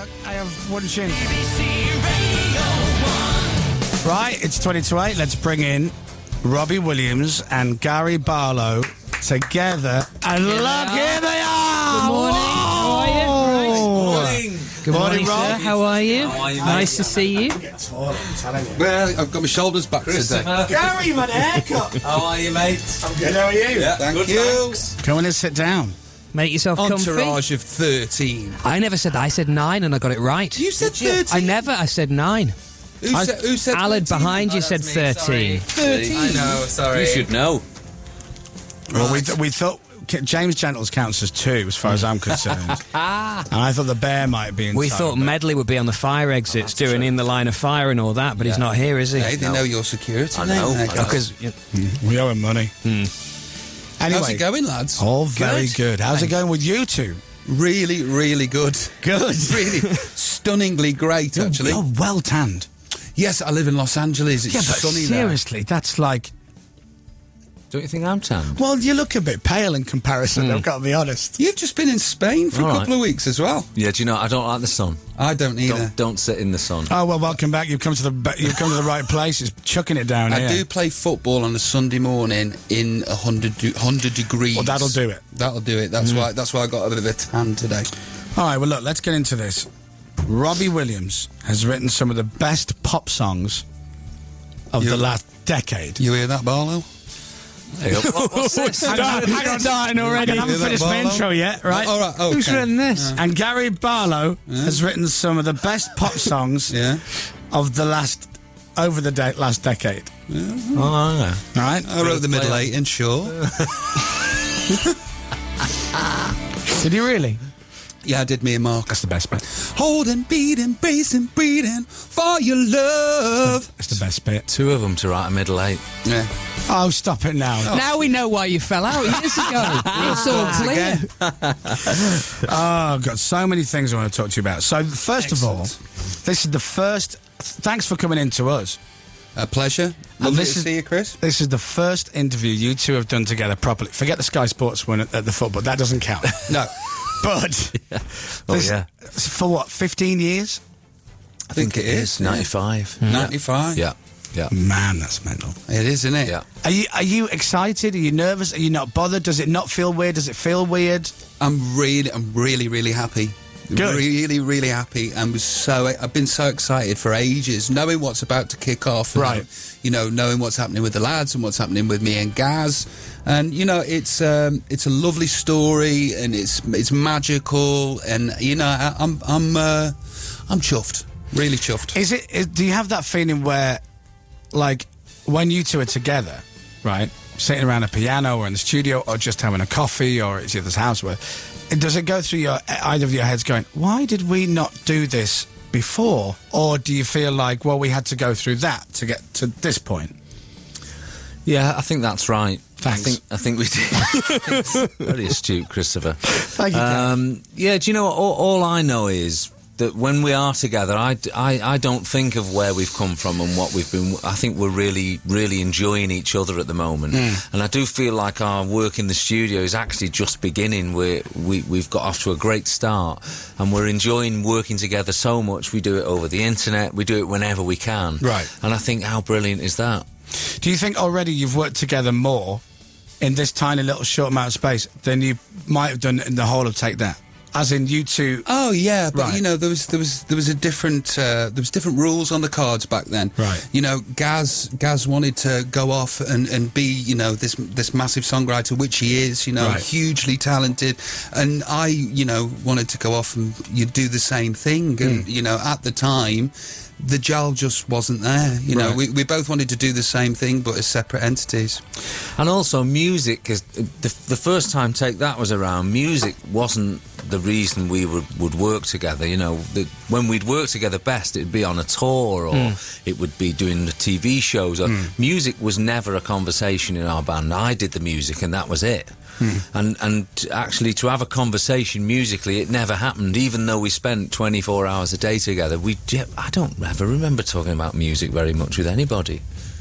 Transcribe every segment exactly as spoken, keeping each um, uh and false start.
I have one chin. Right, it's twenty to eight. Let's bring in Robbie Williams and Gary Barlow together. And Here look, they here they are! Good morning. Whoa! How are you? Morning. Good morning, Morning, sir. Rob. How are you? How are you, mate? Nice to see you. Well, I've got my shoulders back today. Gary, you've had a haircut. How are you, mate? I'm good, how are you? Yeah, thank Good, you. thanks. Come in and sit down. Make yourself comfy. Entourage of thirteen. I never said that. I said nine and I got it right. You said I thirteen. never. I said nine. Who I- said? Who said? Alan thirteen? behind you Oh, said that's me, sorry. thirteen. Thirteen. I know, sorry. You should know. Well, we, th- we thought James Gentles counts as two, as far as I'm concerned. And I thought the bear might be inside. We thought Medley would be on the fire exits doing In the Line of Fire and all that, but he's not here, is he? Hey, they know your security. I know, There you I go. know. Because you- we owe him money. Anyway, How's it going, lads? all very Good. good. How's it going with you two? Really, really good. Good. Really stunningly great, actually. You're well tanned. Yes, I live in Los Angeles. It's Yeah, but sunny there. seriously, that's like... Don't you think I'm tanned? Well, you look a bit pale in comparison, I've got to be honest. You've just been in Spain for All a right. couple of weeks as well. Yeah, do you know, I don't like the sun. I don't either. Don't, don't sit in the sun. Oh, well, welcome back. You've come to the ba- you've come to the right place. It's chucking it down I here. do play football on a Sunday morning in a hundred de- hundred degrees. Well, that'll do it. That'll do it. That's why. That's why I got a bit of a tan today. All right, well, look, let's get into this. Robbie Williams has written some of the best pop songs of You- the last decade. You hear that, Barlow? Hey, what- what's this? Hang on, hang on, starting already. I haven't Hear that, finished my Barlow? intro yet, right? Oh, all right. Okay. Who's written this? And Gary Barlow has written some of the best pop songs Yeah. of the last, over the de- last decade. Oh, yeah. All right? I wrote the middle eight, and sure. Did you really? Yeah, I did. Me and Mark. That's the best bit. Holding, beating, bracing, breathing for your love. That's the best bit. Two of them to write a middle eight. Yeah. Oh, stop it now. Now we know why you fell out years ago. It's all clear. Oh, I've got so many things I want to talk to you about. So, first of all, this is the first... Thanks for coming in to us. A pleasure. Lovely this to is- see you, Chris. This is the first interview you two have done together properly. Forget the Sky Sports one at, at the football. That doesn't count. No, But... Oh, this- yeah. For what, fifteen years? I think it is. ninety-five. ninety-five. Yeah, yeah. Man, that's mental. It is, isn't it? Yeah. Are you are you excited? Are you nervous? Are you not bothered? Does it not feel weird? Does it feel weird? I'm really, I'm really, really happy. Good. Really, really happy. And was so, I've been so excited for ages, knowing what's about to kick off. and, Right. You know, knowing what's happening with the lads and what's happening with me and Gaz. And you know, it's um, it's a lovely story, and it's it's magical, and you know, I, I'm I'm uh, I'm chuffed, really chuffed. Is it? Is, do you have that feeling where, like, when you two are together, right, sitting around a piano or in the studio or just having a coffee or at each other's house, where does it go through your either of your heads going, why did we not do this before? Or do you feel like, well, we had to go through that to get to this point? Yeah, I think that's right. Thanks. I think I think we did. Very astute, Christopher. Thank you, Dan. Um, yeah, do you know what? All, all I know is that when we are together, I, d- I, I don't think of where we've come from and what we've been. I think we're really, really enjoying each other at the moment. And I do feel like our work in the studio is actually just beginning. We're, we, we've got off to a great start and we're enjoying working together so much. We do it over the internet. We do it whenever we can. Right. And I think, how brilliant is that? Do you think already you've worked together more in this tiny little short amount of space than you might have done in the whole of Take That? As in you two... Oh yeah, but Right. you know there was there was there was a different uh, there was different rules on the cards back then. Right. You know, Gaz Gaz wanted to go off and, and be you know this this massive songwriter, which he is. You know, Right. hugely talented, and I you know wanted to go off and you do the same thing. And Hmm. you know, at the time, the gel just wasn't there. You know, Right. we we both wanted to do the same thing, but as separate entities. And also music, because the, the first time Take That was around, music wasn't the reason we would, would work together. You know, the, when we'd work together best, it'd be on a tour or it would be doing the T V shows. Or Music was never a conversation in our band. I did the music and that was it. And and actually to have a conversation musically, it never happened. Even though we spent twenty-four hours a day together, we j- I don't ever remember talking about music very much with anybody.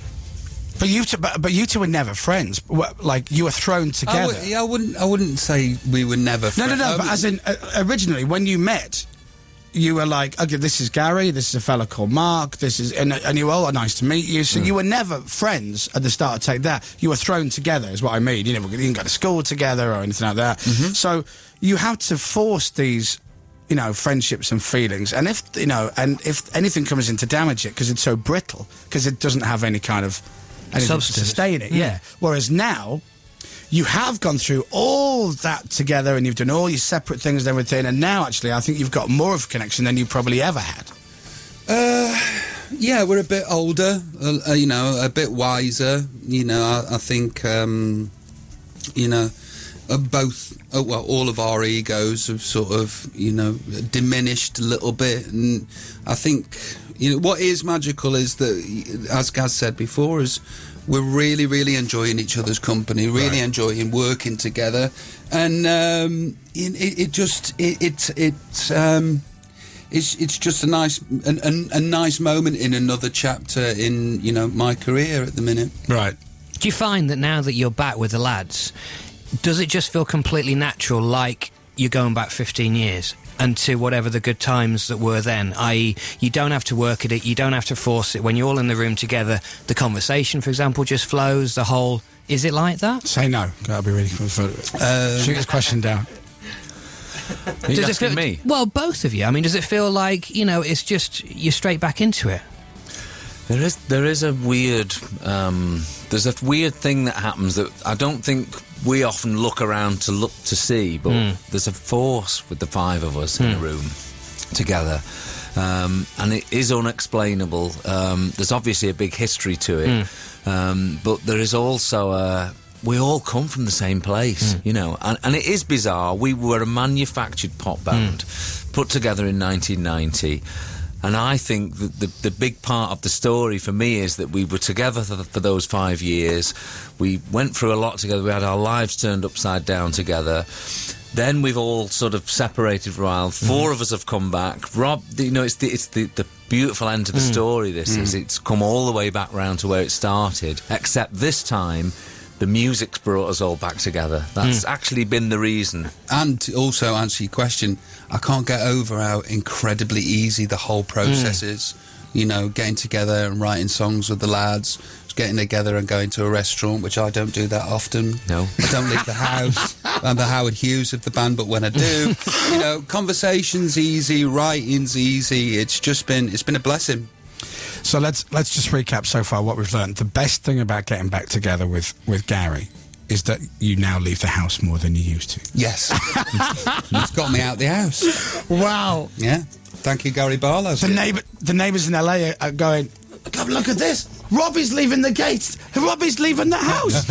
But you two, but, but you two were never friends. Wh- Like, you were thrown I, together. w- yeah, I wouldn't I wouldn't say we were never. No, no, friends. no, I but would- as in, uh, originally, when you met, you were like, okay, this is Gary, this is a fella called Mark, this is, and, and you were, oh, nice to meet you. So mm. you were never friends at the start of Take That. You were thrown together, is what I mean. You never you didn't go to school together or anything like that. Mm-hmm. So you had to force these, you know, friendships and feelings. And if, you know, and if anything comes in to damage it, because it's so brittle, because it doesn't have any kind of anything to sustain it, mm. yeah. Whereas now, you have gone through all that together and you've done all your separate things and everything, and now actually I think you've got more of a connection than you probably ever had. Uh, yeah, we're a bit older, uh, you know, a bit wiser. You know, I, I think, um, you know, uh, both, uh, well, all of our egos have sort of, you know, diminished a little bit. And I think, you know, what is magical is that, as Gaz said before, is we're really, really enjoying each other's company, really right. enjoying working together, and um, it, it just it it, it um, it's it's just a nice a, a, a nice moment in another chapter in, you know, my career at the minute. Right. Do you find that now that you're back with the lads, does it just feel completely natural, like you're going back fifteen years? And to whatever the good times that were then, that is, you don't have to work at it, you don't have to force it. When you're all in the room together, the conversation, for example, just flows. The whole, is it like that? Say no. That'll be really cool. Uh, Shoot his question down. Are you does asking it feel, me? Well, both of you. I mean, does it feel like, you know, it's just you're straight back into it? There is there is a weird um, there's a weird thing that happens that I don't think we often look around to look to see, but mm. there's a force with the five of us mm. in a room together, um, and it is unexplainable. Um, there's obviously a big history to it, mm. um, but there is also a. We all come from the same place, mm. you know, and, and it is bizarre. We were a manufactured pop band mm. put together in nineteen ninety. And I think that the, the big part of the story for me is that we were together for, for those five years. We went through a lot together. We had our lives turned upside down together. Then we've all sort of separated for a while. Four mm. of us have come back. Rob, you know, it's the, it's the, the beautiful end to the mm. story, this mm. is. It's come all the way back round to where it started, except this time the music's brought us all back together. That's mm. actually been the reason. And to also answer your question, I can't get over how incredibly easy the whole process mm. is. You know, getting together and writing songs with the lads, getting together and going to a restaurant, which I don't do that often. No. I don't leave the house. I'm the Howard Hughes of the band, but when I do, you know, conversation's easy, writing's easy. It's just been, it's been a blessing. So let's let's just recap so far what we've learned. The best thing about getting back together with, with Gary is that you now leave the house more than you used to. Yes. It's got me out the house. Wow. Yeah. Thank you, Gary Barlow. The, neighbour, the neighbours in L A are going, God, look at this. Robbie's leaving the gates. Robbie's leaving the house.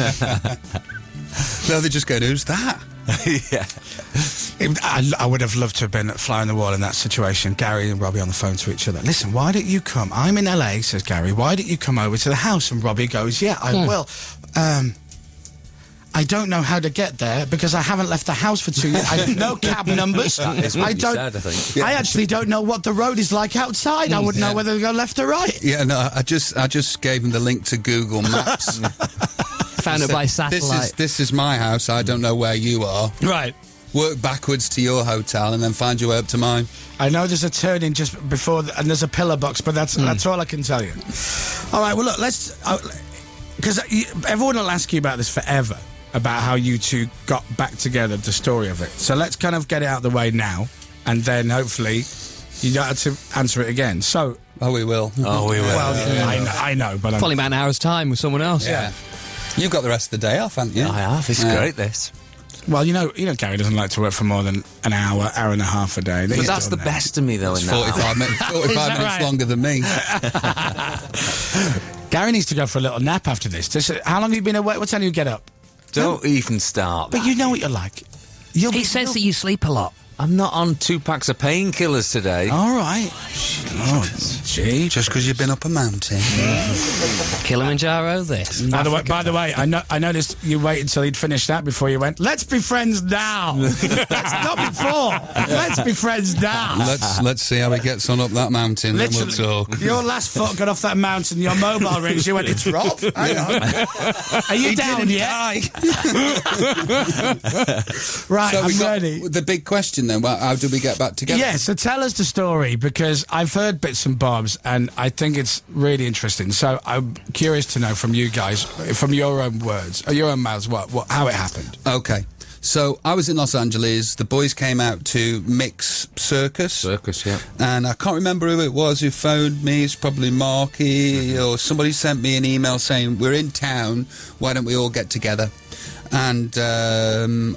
No, they're just going, who's that? Yeah. It, I, I would have loved to have been at Fly on the Wall in that situation. Gary and Robbie on the phone to each other. Listen, why don't you come? I'm in L A, says Gary. Why don't you come over to the house? And Robbie goes, yeah, I hmm. will. Um, I don't know how to get there because I haven't left the house for two years. I have no cab numbers. That is what I you don't. Said, I think. Yeah. I actually don't know what the road is like outside. I wouldn't yeah. know whether to go left or right. Yeah, no, I just, I just gave him the link to Google Maps. Found it by satellite. This is, this is my house. I don't know where you are. Right. Work backwards to your hotel and then find your way up to mine. I know there's a turning just before, the, and there's a pillar box, but that's mm. that's all I can tell you. All right. Well, look, let's because uh, everyone will ask you about this forever. About how you two got back together, the story of it. So let's kind of get it out of the way now, and then hopefully you don't have to answer it again. So, oh, we will. Oh, we will. Well, yeah. I, know, I know, but I'm... probably about an hour's time with someone else. Yeah, you've got the rest of the day off, haven't you? I have. It's yeah. great. This. Well, you know, you know, Gary doesn't like to work for more than an hour, hour and a half a day. But that's the that. best of me, though. It's in forty-five minutes, forty-five minutes right? longer than me. Gary needs to go for a little nap after this. this how long have you been away? What time do you get up? Don't even start. But you know what you're like. You'll he says that you sleep a lot. I'm not on two packs of painkillers today. All right. Oh, gee. Just because you've been up a mountain. Kilimanjaro, this. By the, way, by the way, I, no, I noticed you waited until he'd finished that before you went, let's be friends now. Let's not before. Let's be friends now. Let's let's see how he gets on up that mountain. Literally, then we'll talk. Your last foot got off that mountain, your mobile rings, you went, it's Rob. Hang on. Are you he down yet? die. Right, so I'm got, ready. The big question question then. Well, how did we get back together? Yeah, so tell us the story, because I've heard bits and bobs, and I think it's really interesting. So I'm curious to know from you guys, from your own words, or your own mouths, what, what, how it happened. Okay. So I was in Los Angeles. The boys came out to Mix Circus. Circus, yeah. And I can't remember who it was who phoned me. It's probably Marky, mm-hmm. or somebody sent me an email saying, we're in town, why don't we all get together? And um,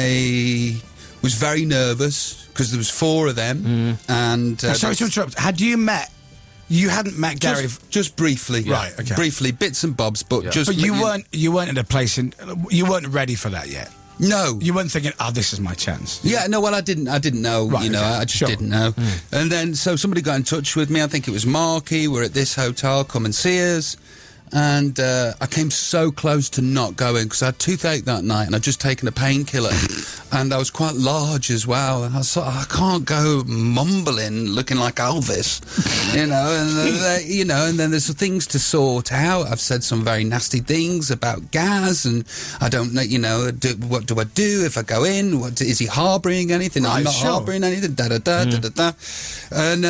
I was very nervous because there was four of them. Mm. And uh, sorry to interrupt. Had you met? You hadn't met Gary, just, just briefly, yeah. Right? Okay. Briefly, bits and bobs, but yeah. just. But you weren't. You weren't at a place in. You weren't ready for that yet. No, you weren't thinking, "Oh, this is my chance." Yeah, no. Well, I didn't. I didn't know. Right, you know, okay. I just sure. didn't know. Mm. And then, so somebody got in touch with me. I think it was Marky. We're at this hotel. Come and see us. And uh, I came so close to not going because I had toothache that night, and I'd just taken a painkiller, and I was quite large as well. And I thought, oh, I can't go mumbling, looking like Elvis, you know. And then, you know, and then there's things to sort out. I've said some very nasty things about Gaz, and I don't know, you know, do, what do I do if I go in? What, is he harbouring anything? Right, I'm not sure. harbouring anything. Da da da mm. da da da. And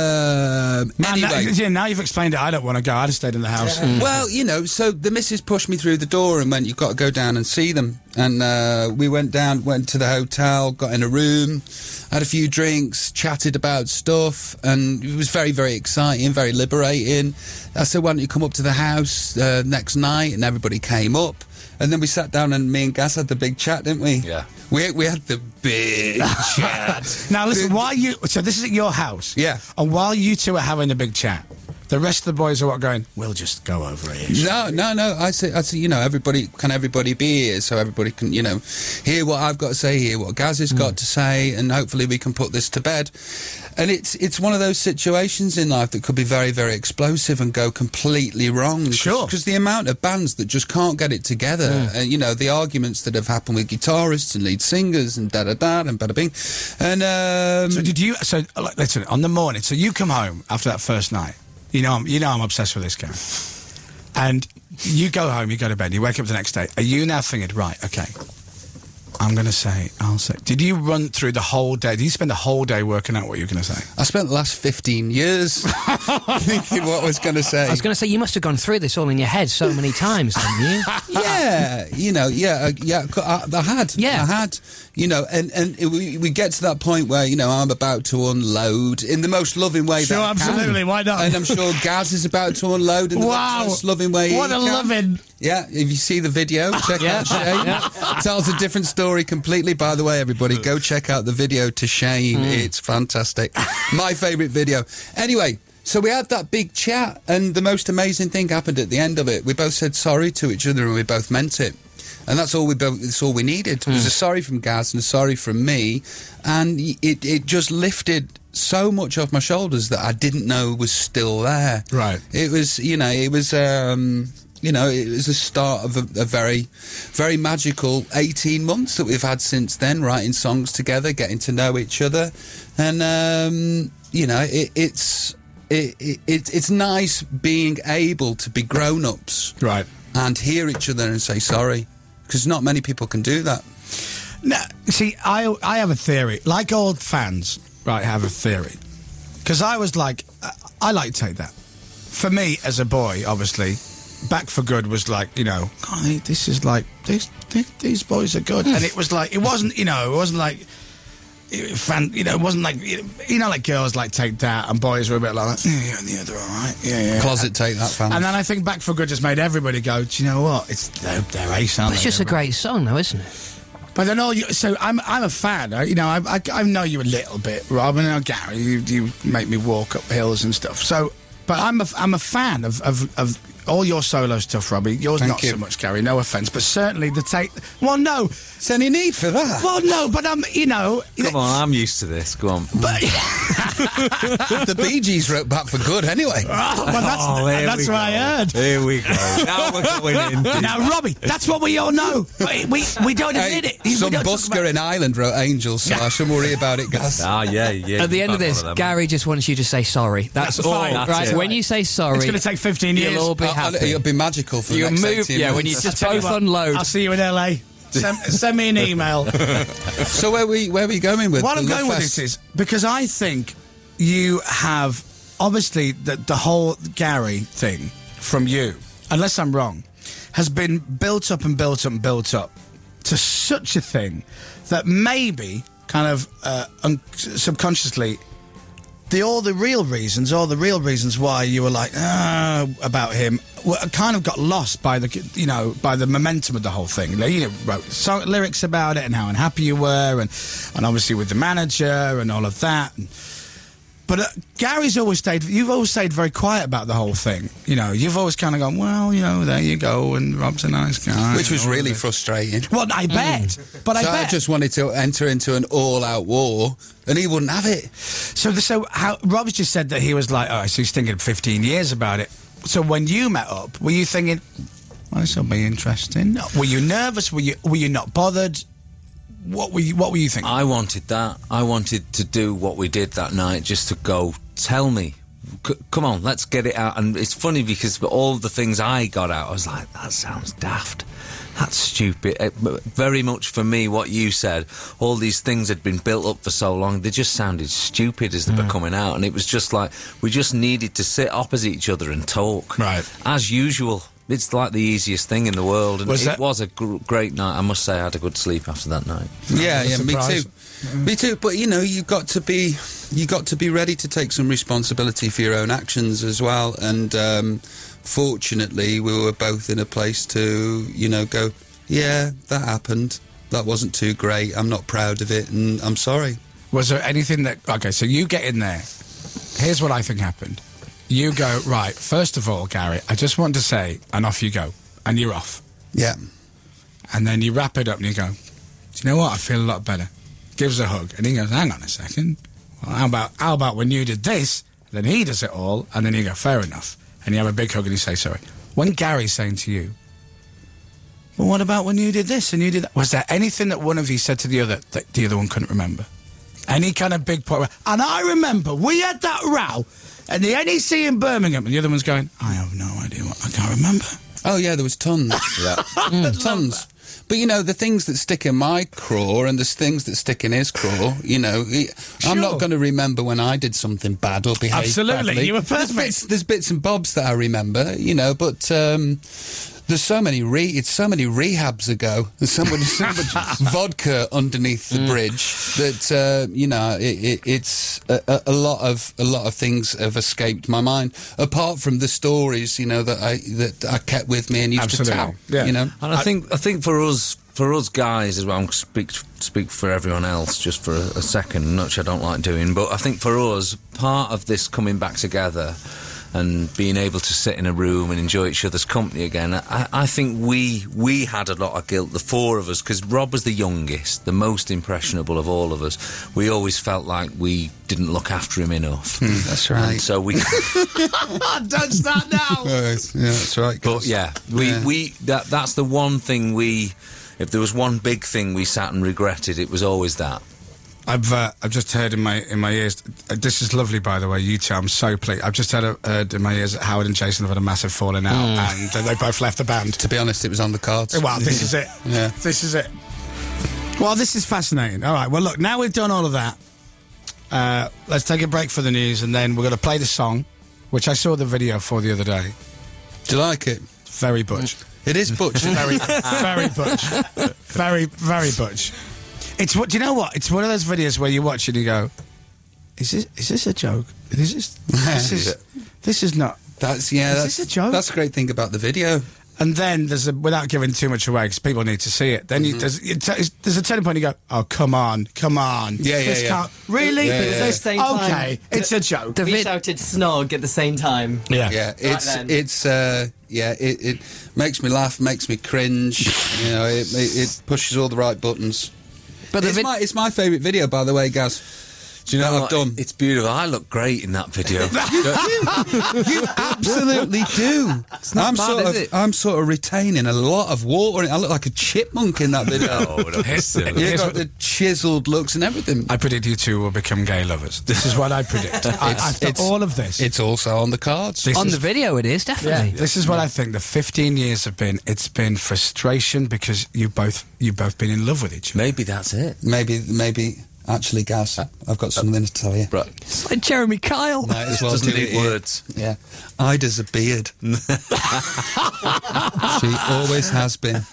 uh, Man, anyway, that, yeah, now you've explained it. I don't want to go. I'd have stayed in the house. Mm. Well, you know, so the missus pushed me through the door and went, you've got to go down and see them. And uh, we went down, went to the hotel, got in a room, had a few drinks, chatted about stuff, and it was very, very exciting, very liberating. I said, why don't you come up to the house uh, next night? And everybody came up. And then we sat down and me and Gaz had the big chat, didn't we? Yeah. We we had the big chat. Now, listen, while you... So this is at your house. Yeah. And while you two are having a big chat, the rest of the boys are what going, we'll just go over here. No, no, no. I say, I say, you know, everybody, can everybody be here so everybody can, you know, hear what I've got to say, hear what Gaz has mm. got to say, and hopefully we can put this to bed. And it's it's one of those situations in life that could be very, very explosive and go completely wrong. Sure. Because the amount of bands that just can't get it together, mm. and, you know, the arguments that have happened with guitarists and lead singers and da-da-da and bada-bing. And, um... So did you, so, listen, on the morning, so you come home after that first night. You know, I'm, you know I'm obsessed with this guy. And you go home, you go to bed, you wake up the next day. Are you now thinking, right, okay, I'm going to say, I'll say. Did you run through the whole day? Did you spend the whole day working out what you were going to say? I spent the last fifteen years thinking what I was going to say. I was going to say, you must have gone through this all in your head so many times, didn't you? Yeah, you know, yeah, uh, yeah, I, I had. Yeah. I had, you know, and, and it, we, we get to that point where, you know, I'm about to unload in the most loving way sure, that I absolutely, can. why not? And I'm sure Gaz is about to unload in the wow. most loving way What he a can. loving... Yeah, if you see the video, check yeah. out Shane. Yeah. Tells a different story completely. By the way, everybody, go check out the video to Shane. Mm. It's fantastic. My favourite video. Anyway, so we had that big chat, and the most amazing thing happened at the end of it. We both said sorry to each other, and we both meant it. And that's all we both, that's all we needed. Mm. It was a sorry from Gaz and a sorry from me, and it it just lifted so much off my shoulders that I didn't know was still there. Right. It was, you know, it was. Um, You know, it was the start of a, a very, very magical eighteen months that we've had since then, writing songs together, getting to know each other. And, um, you know, it, it's it, it, it's nice being able to be grown-ups. Right. And hear each other and say sorry. Because not many people can do that. No, see, I, I have a theory. Like old fans, right, have a theory. Because I was like, I, I like Take That. For me, as a boy, obviously... Back for Good was like, you know, God, this is like, these, these boys are good. And it was like, it wasn't, you know, it wasn't like, fan, you know, it wasn't like, you know, like girls like Take That and boys were a bit like, yeah, yeah, yeah, they're all right. Yeah, yeah. Closet Take That fans. And then I think Back for Good just made everybody go, do you know what? It's, they're, they're ace, aren't It's they? just a great song, though, isn't it? But then all you, so I'm I'm a fan. I, you know, I, I I know you a little bit, Rob, and I know Gary. You, you make me walk up hills and stuff. So, but I'm a I'm a fan of of. of all your solo stuff, Robbie. Yours Thank not you. so much, Gary. No offence, but certainly the take. Well, no. Is there any need for that? Well, no, but I'm. Um, you know. Come on, I'm used to this. Go on. But the Bee Gees wrote Back for Good anyway. Oh, well, that's oh, that's what go. I heard. Here we go. Now we're going in. Now, Robbie, that's what we all know. We we, we don't admit Hey, it. We some don't talk busker about- in Ireland wrote Angels, so I shouldn't worry about it, Gaz. Ah, yeah, yeah. At the end of this, Gary just wants you to say sorry. That's, That's all. fine. Right? That's it. When you say sorry, It's going to take fifteen years. you'll all be Uh, happy. It'll be magical for You the next move, eighteen yeah. months. When you I'll just tell you both what, unload. I'll see you in L A. send, send me an email. So where we where are we going with What the I'm Love going with Fest? this is because I think you have obviously the the whole Gary thing from you, unless I'm wrong, has been built up and built up and built up to such a thing that maybe kind of uh, un- subconsciously. The, all the real reasons, all the real reasons why you were like ah, about him, were, kind of got lost by the, you know, by the momentum of the whole thing. Like, you know, wrote song, lyrics about it and how unhappy you were, and and obviously with the manager and all of that. And, but uh, Gary's always stayed. You've always stayed very quiet about the whole thing. You know, you've always kind of gone, well, you know, there you go, and Rob's a nice guy, Which was and all really of this. frustrating. Well, I bet, but I so bet. I just wanted to enter into an all-out war, and he wouldn't have it. So, the, so how Rob's just said that he was like, oh, so he's thinking fifteen years about it. So when you met up, were you thinking, well, this will be interesting? Were you nervous? Were you were you not bothered? What were you What were you thinking? I wanted that. I wanted to do what we did that night, just to go, tell me. C- come on, let's get it out. And it's funny because all the things I got out, I was like, that sounds daft. That's stupid. It, very much for me, what you said, all these things had been built up for so long, they just sounded stupid as they were coming out. And it was just like, we just needed to sit opposite each other and talk. Right. As usual. It's like the easiest thing in the world. And Was it that- was a gr- great night. I must say I had a good sleep after that night. Yeah, yeah, me surprise. too. Me too. But you know, you got to be, you got to be ready to take some responsibility for your own actions as well. And um, fortunately, we were both in a place to, you know, go, yeah, that happened. That wasn't too great. I'm not proud of it, and I'm sorry. Was there anything that... Okay, so you get in there. Here's what I think happened. You go, right, first of all, Gary, I just want to say, and off you go. And you're off. Yeah. And then you wrap it up and you go, do you know what? I feel a lot better. Gives a hug. And he goes, hang on a second. Well, how about how about when you did this? Then he does it all. And then you go, fair enough. And you have a big hug and you say sorry. When Gary's saying to you, well, what about when you did this and you did that? Was there anything that one of you said to the other that the other one couldn't remember? Any kind of big point where, and I remember we had that row at the N E C in Birmingham, and the other one's going, I have no idea what, I can't remember. Oh yeah, there was tons. Yeah. Mm, tons. But you know, the things that stick in my craw and the things that stick in his craw, you know, he, I'm Sure. not going to remember when I did something bad or behaved Absolutely, badly. you were There's perfect. bits, there's bits and bobs that I remember, you know, but um, there's so many re- it's so many rehabs ago. There's so much, so much vodka underneath the bridge that uh, you know it, it, it's a, a, a lot of a lot of things have escaped my mind. Apart from the stories, you know, that I that I kept with me and used Absolutely, to tell. yeah. You know. And I think I think for us for us guys as well, I'm speak speak for everyone else just for a, a second, which I don't like doing, but I think for us, part of this coming back together and being able to sit in a room and enjoy each other's company again, I, I think we we had a lot of guilt, the four of us, because Rob was the youngest, the most impressionable of all of us. We always felt like we didn't look after him enough. That's right. And so we... Don't start now. yeah, that's right. But yeah, we, Yeah. we that that's the one thing we, if there was one big thing we sat and regretted, it was always that. I've uh, I've just heard in my in my ears. Uh, this is lovely, by the way. You two, I'm so pleased. I've just heard, uh, heard in my ears that Howard and Jason have had a massive falling out, and uh, they both left the band. To be honest, it was on the cards. Well, this is it. Yeah. This is it. Well, this is fascinating. All right. Well, look. Now we've done all of that. Uh, let's take a break for the news, and then we're going to play the song, which I saw the video for the other day. Do you like it? Very butch. It is butch. Very, very butch. Very, very butch. It's what? Do you know what? It's one of those videos where you watch it and you go, "Is this? Is this a joke? Is this? This is. This is not." That's yeah. Is that's, this a joke? That's a great thing about the video. And then there's a, without giving too much away, because people need to see it. Then you, there's, it, there's a turning point. You go, "Oh, come on, come on! Yeah, yeah, this yeah. Can't, really? Yeah, But yeah, at yeah. the same time, Okay, it's a joke." we vid- shouted snog at the same time. Yeah, Yeah, it's then. it's uh, yeah, it, it makes me laugh, makes me cringe. You know, it, it, it pushes all the right buttons. But the it's vid- my it's my favourite video, by the way, Gaz. Do you know what I've done? It's beautiful. I look great in that video. You absolutely do. I'm bad, sort is of, it? I'm sort of retaining a lot of water. I look like a chipmunk in that video. Oh, don't be silly. You've Here's got what- the chiseled looks and everything. I predict you two will become gay lovers. This is what I predict. I, after it's- all of this, It's also on the cards. This On is- the video, it is, yeah, definitely. this is what I think the fifteen years have been. It's been frustration because you both you both been in love with each other. Maybe that's it. Maybe, maybe. Actually, Gaz, I've got something to tell you. Right. It's like Jeremy Kyle. Might as It well doesn't do need it here. words. Yeah. Ida's a beard. She always has been.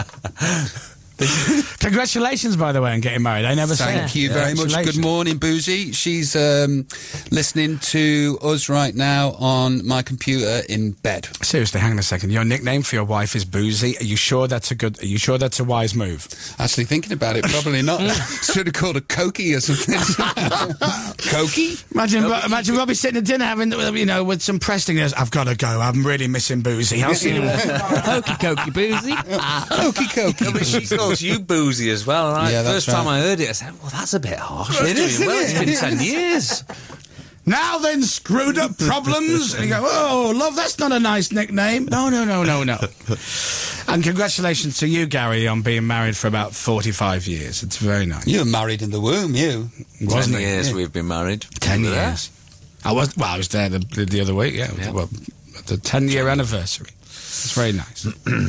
Congratulations, by the way, on getting married. I never said. Thank you very much. Good morning, Boozy. She's um, listening to us right now on my computer in bed. Seriously, hang on a second. Your nickname for your wife is Boozy. Are you sure that's a good? Are you sure that's a wise move? Actually, thinking about it, probably not. Should have called her Cokie or something. Cokie? Imagine, Ro- imagine Robbie sitting at dinner having, you know, with some Preston. He goes, I've got to go. I'm really missing Boozy. I'll see you. Hokey cokey boozy. Cokie, Cokie. But she calls you boozy as well. And I, Yeah, that's first time right. I heard it, I said, well, that's a bit harsh. It is, Doing well. isn't It's it? been ten years. Now then, screwed up problems. And you go, oh, love, that's not a nice nickname. No, no, no, no, no. And congratulations to you, Gary, on being married for about forty-five years. It's very nice. You were married in the womb, you. Wasn't ten it? years Yeah. we've been married. Ten You were there? years. I was, well, I was there the, the, the other week, yeah. Yeah. Well, the ten-year anniversary. It's very nice.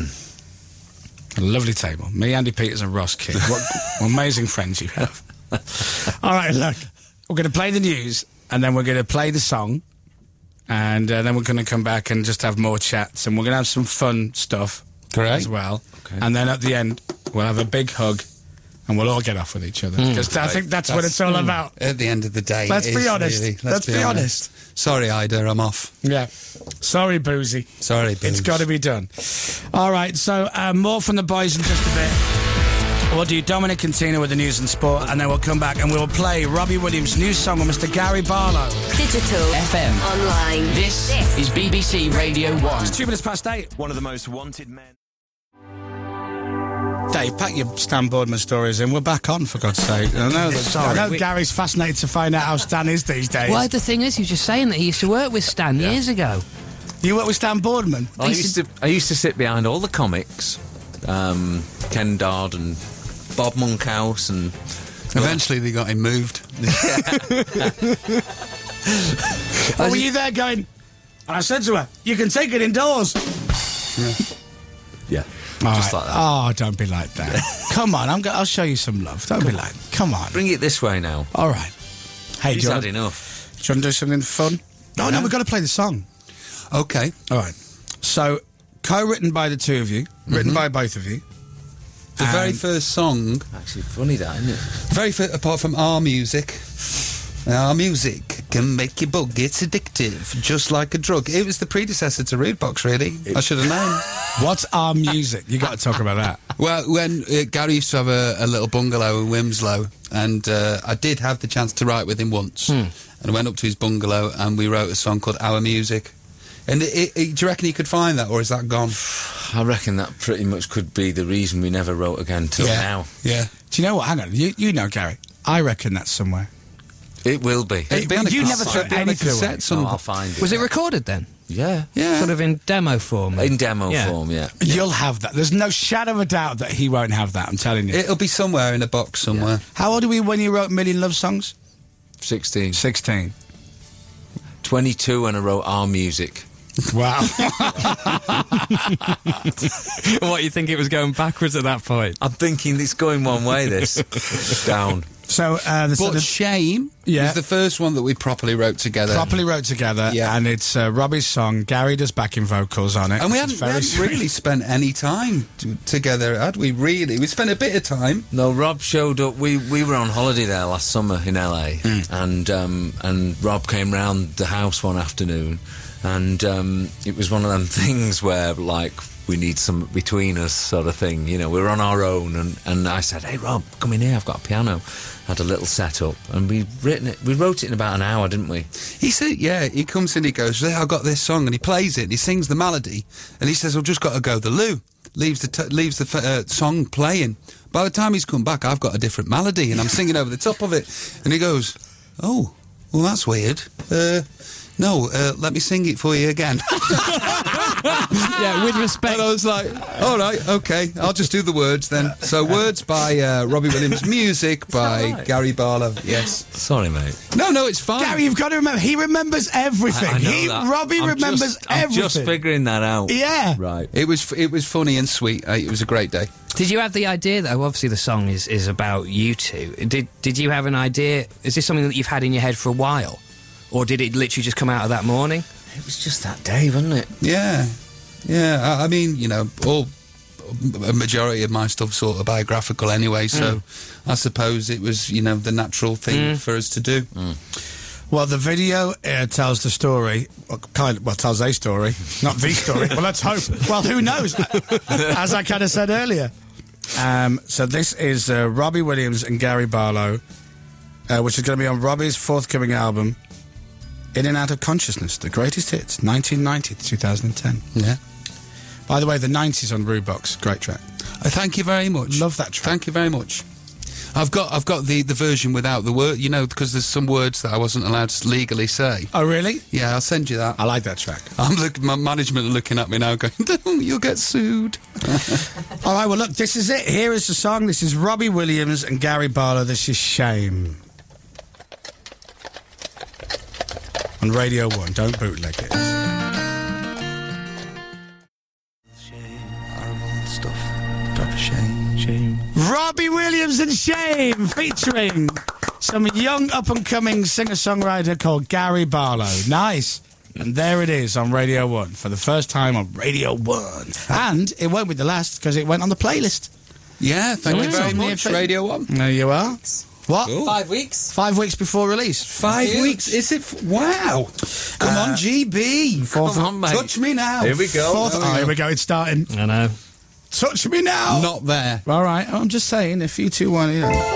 A lovely table. Me, Andy Peters and Ross King. What, what amazing friends you have. All right, look. We're going to play the news, and then we're going to play the song, and uh, then we're going to come back and just have more chats, and we're going to have some fun stuff Correct. as well. Okay. And then at the end, we'll have a big hug, and we'll all get off with each other. Because I think that's, what it's all about. At the end of the day. Let's it be is honest. really. Let's be honest. Sorry, Ida, I'm off. Yeah. Sorry, Boozy. Sorry, It's Boobs. got to be done. All right, so uh, more from the boys in just a bit. We'll do Dominic and Tina with the news and sport, and then we'll come back and we'll play Robbie Williams' new song with Mister Gary Barlow. Digital, F M. online. This, This is B B C Radio one. It's two minutes past eight. One of the most wanted men. Dave, pack your Stan Boardman stories in. We're back on, for God's sake. I know, that, Sorry, I know we- Gary's fascinated to find out how Stan is these days. Well, the thing is, he was just saying that he used to work with Stan years ago. You work with Stan Boardman? I used to I used to sit behind all the comics, um, Ken Dodd and Bob Monkhouse and Eventually, they got him moved. Oh, were you there going... And I said to her, you can take it indoors. yeah, All just right. like that. Oh, don't be like that. Come on, I'm go- I'll show you some love. Don't be like... Come on. Bring it this way now. All right. Hey, do He's you, had want, enough. do you want to do something fun? No, no, we've got to play the song. Okay. All right. So, co-written by the two of you, written by both of you. The very And- first song, Actually, funny that, isn't it? very first, apart from our music, our music can make you bug. It's addictive, just like a drug. It was the predecessor to Rude Box, really. I should have known. What's our music? You got to talk about that. Well, when uh, Gary used to have a, a little bungalow in Wimslow, and uh, I did have the chance to write with him once, and I went up to his bungalow and we wrote a song called Our Music. And it, it, it, do you reckon he could find that, or is that gone? I reckon that pretty much could be the reason we never wrote again till now. Yeah. Do you know what? Hang on. You, you know, Gary. I reckon that's somewhere. It will be. It'd be on a You cassette- never throw it'd be on a anything away. cassette Oh, some- I'll find it. Was it recorded then? Yeah. Yeah. Sort of in demo form? In demo Yeah. form, yeah. You'll have that. There's no shadow of a doubt that he won't have that. I'm telling you. It'll be somewhere in a box somewhere. How old were you when you wrote Million Love Songs? sixteen. Sixteen. twenty-two when I wrote Our Music. Wow. What, you think it was going backwards at that point? I'm thinking it's going one way, this. Down. so uh, the But sort of Shame Yeah. was the first one that we properly wrote together. properly wrote together, Yeah. and it's uh, Robbie's song. Gary does backing vocals on it. And we which is hadn't, we hadn't sweet. really spent any time t- together, had we? Really, we spent a bit of time. No, Rob showed up. We we were on holiday there last summer in L A, and um, and Rob came round the house one afternoon, and um, it was one of them things where like we need some between us sort of thing. You know, we were on our own, and, and I said, "Hey Rob, come in here. I've got a piano." Had a little setup, and we written it. We wrote it in about an hour, didn't we? He said, yeah, he comes in, he goes, yeah, I got this song, and he plays it, and he sings the melody, and he says, I've just got to go the loo. Leaves the t- leaves the f- uh, song playing. By the time he's come back, I've got a different melody, and I'm singing over the top of it. And he goes, Oh, well, that's weird. Uh, no, uh, let me sing it for you again. Yeah, with respect. And I was like, all right, okay, I'll just do the words then. So words by uh, Robbie Williams, music by right? Gary Barlow. Yes. Sorry, mate. No, no, it's fine. Gary, you've got to remember, he remembers everything. I, I know he, that. Robbie I'm remembers just, I'm everything. just figuring that out. Yeah. Right. It was it was funny and sweet. Uh, it was a great day. Did you have the idea that, oh, obviously the song is, is about you two. Did, did you have an idea, is this something that you've had in your head for a while? Or did it literally just come out of that morning? It was just that day, wasn't it? Yeah, yeah. I, I mean, you know, all a majority of my stuff's sort of biographical anyway, so mm. I suppose it was, you know, the natural thing mm. for us to do. Mm. Well, the video uh, tells the story, well, kind of, well, tells a story, not the story. Well, let's hope. Well, who knows? As I kind of said earlier. Um, so this is uh, Robbie Williams and Gary Barlow, uh, which is going to be on Robbie's forthcoming album, In and Out of Consciousness, the greatest hits, nineteen ninety to two thousand ten. Yeah. By the way, the nineties on Rubox, great track. Uh, thank you very much. Love that track. Thank you very much. I've got I've got the, the version without the word, you know, because there's some words that I wasn't allowed to legally say. Oh, really? Yeah, I'll send you that. I like that track. I'm look, my management are looking at me now going, you'll get sued. All right, well, look, this is it. Here is the song. This is Robbie Williams and Gary Barlow. This is Shame. On Radio one, don't bootleg it. Shame, horrible stuff. Proper shame, shame. Robbie Williams and Shame, featuring some young up-and-coming singer-songwriter called Gary Barlow. Nice. And there it is on Radio one, for the first time on Radio one. And it won't be the last, because it went on the playlist. Yeah, thank So you it's very on the much, effect. Radio one. There you are. What? Cool. Five weeks. Five weeks before release. Five Huge. weeks? Is it? F- wow. Come on, G B. Fourth, Come on, mate. Touch me now. Here we go. fourth, There we oh, go. here we go, it's starting. I know. Touch me now. Not there. All right, I'm just saying, if you two want, you know.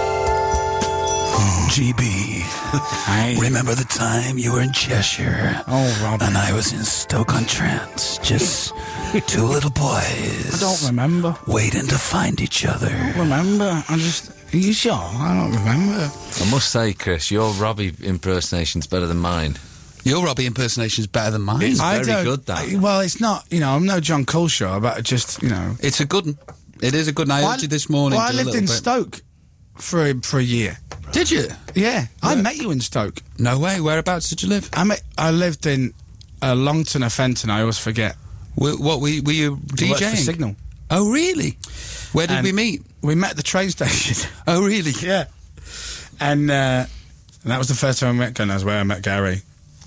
G B. Hey. Remember the time you were in Cheshire? Oh, Robbie. And I was in Stoke-on-Trent. Just two little boys. I don't remember. Waiting to find each other. Remember? I just. Are you sure? I don't remember. I must say, Chris, your Robbie impersonation's better than mine. Your Robbie impersonation's better than mine. It's I very don't- good, that. I- well, it's not. You know, I'm no John Culshaw, but just you know. It's a good one. It is a good one. I Well, heard you this morning. Well, I did a lived little in bit. Stoke for a, for a year. Did you? Yeah, I Where? met you in Stoke. No way. Whereabouts did you live? I met, I lived in uh, Longton or Fenton. I always forget. Wh- what were you, were you I worked for DJing? Signal. Oh, really? Where did And we meet? We met at the train station. Oh, really? Yeah. And, uh, and that was the first time I met Gunnar. That's where I met Gary.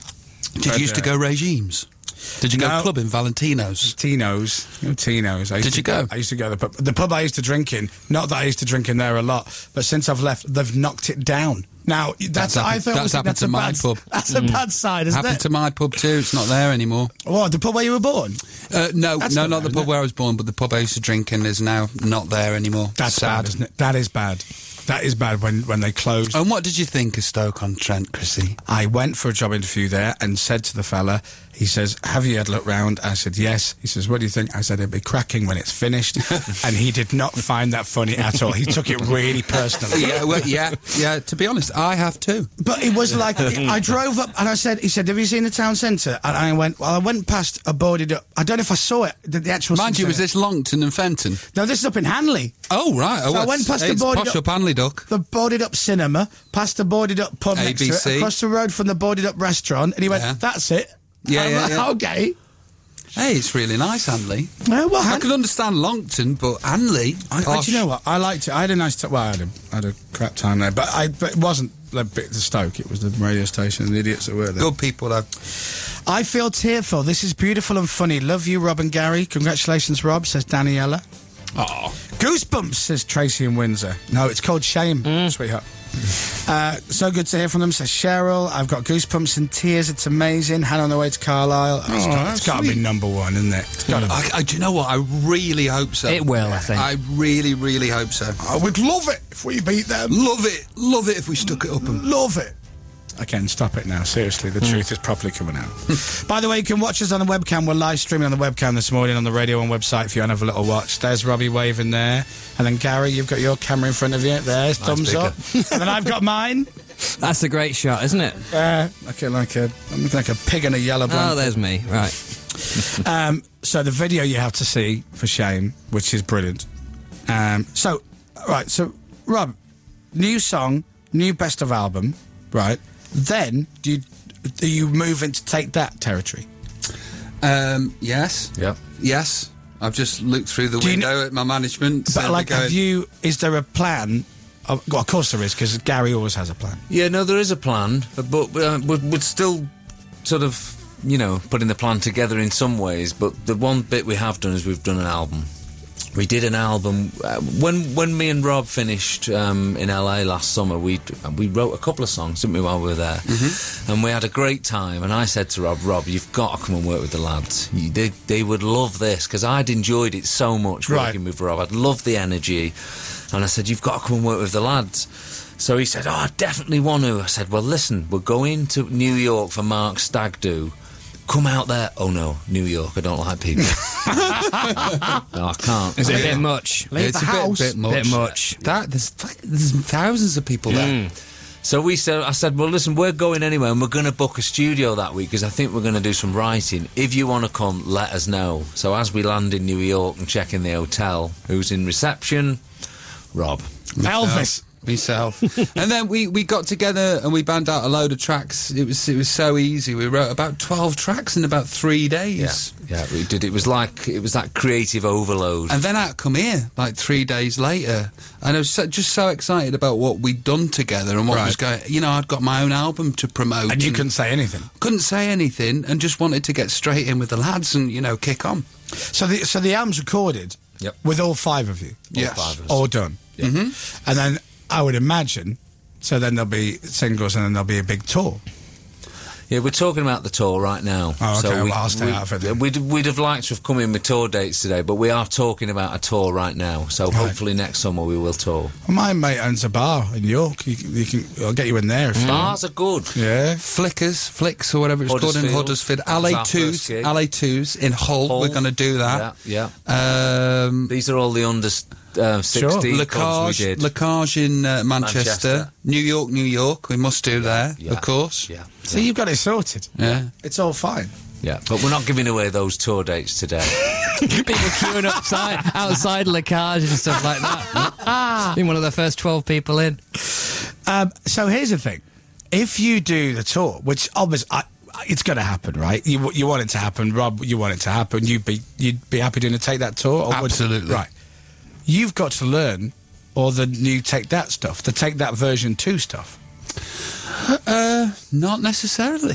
Did you But, used to uh, go regimes? Did you No. go clubbing Valentino's? Tino's. You know, Tino's. I used Did to you go? I used to go to the pub. The pub I used to drink in, not that I used to drink in there a lot, but since I've left, they've knocked it down. Now, that's, That's I happened- thought that's was, happened that's to a my bad, pub. That's a bad side, isn't Happened it? to my pub too. It's not there anymore. What, the pub where you were born? Uh, no, That's no, not not there, the pub isn't it? where I was born, but the pub I used to drink in is now not there anymore. That's sad, bad, isn't it? That is bad. That is bad when, when they closed. And what did you think of Stoke-on-Trent, Chrissy? I went for a job interview there and said to the fella, he says, have you had a look round? I said, yes. He says, what do you think? I said, it'll be cracking when it's finished. And he did not find that funny at all. He took it really personally. Yeah, well, yeah, yeah. To be honest, I have too. But it was like, I drove up and I said, he said, have you seen the town centre? And I went, well, I went past a boarded up, I don't know if I saw it, the, the actual... Mind you, was centre. this Longton and Fenton? No, this is up in Hanley. Oh, right. Oh, So I it's- went past the it's boarded posh up- up Hanley Duck. The boarded up cinema, past the boarded up pub next to A B C. it, across the road from the boarded up restaurant, and he went, Yeah. that's it. Yeah, I'm yeah, like, yeah. okay. Hey, it's really nice, Hanley. Well, well, I Han- could understand Longton, but Hanley, I, I, posh. do you know what? I liked it. I had a nice time. Well, I had a, I had a crap time there, but, I, but it wasn't the bit the Stoke. It was the radio station and the idiots that were there. Good people, though. I feel tearful. This is beautiful and funny. Love you, Rob and Gary. Congratulations, Rob, says Daniela. Oh, Goosebumps, says Tracy in Windsor. No, it's called Shame, sweetheart. Uh, so good to hear from them, says Cheryl. I've got goosebumps and tears. It's amazing. Hand on the way to Carlisle. Oh, it's got, that's it's got to be sweet. number one, isn't it? It's got to be. I, I, do you know what? I really hope so. It will, I think. I really, really hope so. I would love it if we beat them. Love it, love it if we stuck it up and Love it. Again, stop it now. Seriously, the truth is properly coming out. By the way, you can watch us on the webcam. We're live streaming on the webcam this morning on the Radio one website if you want to have a little watch. There's Robbie waving there. And then, Gary, you've got your camera in front of you. There's thumbs bigger. up. And then I've got mine. That's a great shot, isn't it? Uh, looking like a, I'm looking like a pig in a yellow blanket. Oh, there's me. Right. Um, so the video you have to see for Shame, which is brilliant. Um, so, right, so, Rob, new song, new best of album, right? Then, do you, do you move into Take That territory? Um, yes. Yep. Yes. I've just looked through the Do you window kn- at my management. But, so like, they're have going, you, is there a plan? Of, well, of course there is, because Gary always has a plan. Yeah, no, there is a plan, but uh, we're, we're still sort of, you know, putting the plan together in some ways. But the one bit we have done is we've done an album. We did an album uh, when when me and Rob finished um, in L A last summer. We we wrote a couple of songs, didn't we, while we were there, mm-hmm. and we had a great time. And I said to Rob, Rob, you've got to come and work with the lads. You, they they would love this, because I'd enjoyed it so much working Right. with Rob. I'd loved the energy, and I said, you've got to come and work with the lads. So he said, oh, I definitely want to. I said, well, listen, we're going to New York for Mark's Stag Do. Come out there. Oh, no, New York, I don't like people. No, I can't. Is it a bit much? Leave it's the a house. bit, bit much. Bit much. That, there's, there's thousands of people there. So we said, I said, well, listen, we're going anyway, and we're going to book a studio that week, because I think we're going to do some writing. If you want to come, let us know. So as we land in New York and check in the hotel, who's in reception? Rob. Elvis. Myself. And then we, we got together and we banged out a load of tracks. It was it was so easy. We wrote about twelve tracks in about three days. Yeah, we did. It was like, it was that creative overload. And then out come here, like three days later. And I was so, just so excited about what we'd done together and what Right. was going... You know, I'd got my own album to promote. And you couldn't say anything. Couldn't say anything and just wanted to get straight in with the lads and, you know, kick on. So the so the album's recorded Yep. with all five of you? All Yes. five of us. All done? Yeah. Mm-hmm. And then I would imagine, so then there'll be singles and then there'll be a big tour. Yeah, we're talking about the tour right now. Oh, okay, so well, I'll stay out of it then. We'd, we'd have liked to have come in with tour dates today, but we are talking about a tour right now. So hopefully next summer we will tour. Well, my mate owns a bar in York. You, can- you can, I'll get you in there if you Bars are good. Yeah. Flickers, Flicks, or whatever it's called in Huddersfield. Huddersfield. That was L A our twos, first gig. L A twos in Hull. Hull. We're going to do that. Yeah, yeah. Um, These are all the under uh, sixteen clubs we Lacage, did. Lacage in uh, Manchester. Manchester. New York, New York. We must do there, yeah, of course. Yeah, So you've got it sorted. Yeah. It's all fine. yeah. But we're not giving away those tour dates today. People queuing outside, outside Lacage and stuff like that. Been one of the first twelve people in. Um, so here's the thing. If you do the tour, which obviously... I, it's going to happen, right? You you want it to happen, Rob. You want it to happen. You'd be you'd be happy doing a Take That tour, or would- Absolutely. right? You've got to learn all the new Take That stuff, the Take That version two stuff. Uh, not necessarily.